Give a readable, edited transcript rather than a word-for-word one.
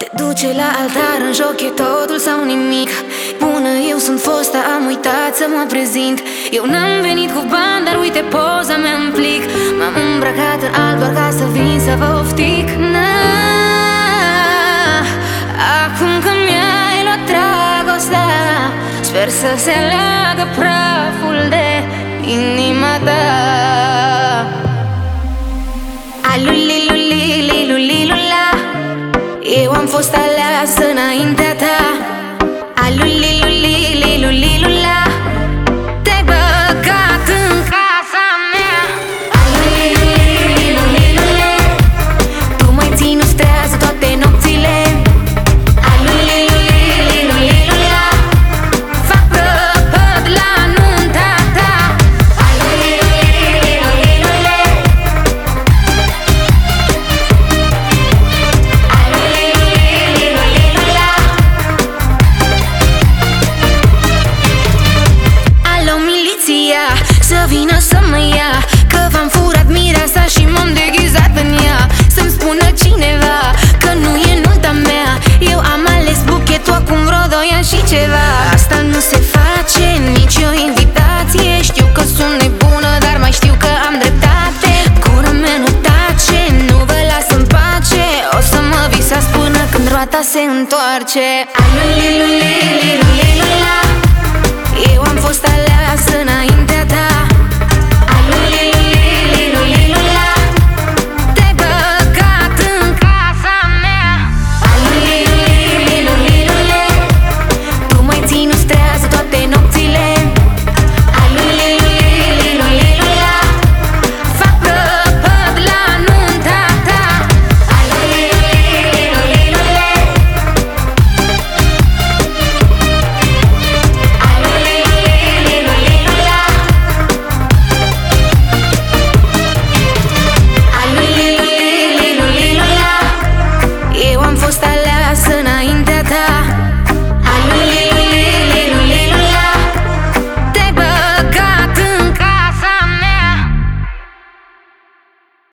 Te duce la altar, în joc e totul sau nimic. Bună, eu sunt fosta, am uitat să mă prezint. Eu n-am venit cu bani, dar uite poza mea în plic. M-am îmbrăcat în alb doar ca să vin să vă oftic. Acum că mi-ai luat dragostea, sper să se aleagă praful de inima ta. Alulilulilulilula, eu am fost aleasă înaintea ta. Alulilulilulilula, te-ai băgat în casa mea. Alulilulilulile, tu m-ai ținut trează toate nopțile. Alulilulilulila, fac prăpăd la nunta ta. Alulilulilulile, alulilulilulila. Alo, miliția, să vină să mă ia, că v-am furat mireasa și m-am deghizat în ea. Să-mi spună cineva că nu e nunta mea. Eu am ales buchetul acum vreo 2 ani și ceva. Asta nu se face, nici o invitație. Știu că sunt nebună, dar mai știu că am dreptate. Gura mea nu tace, nu vă las în pace. O să mă visați până când roata se întoarce. Alulilulilulilula, eu am fost aleasă înainte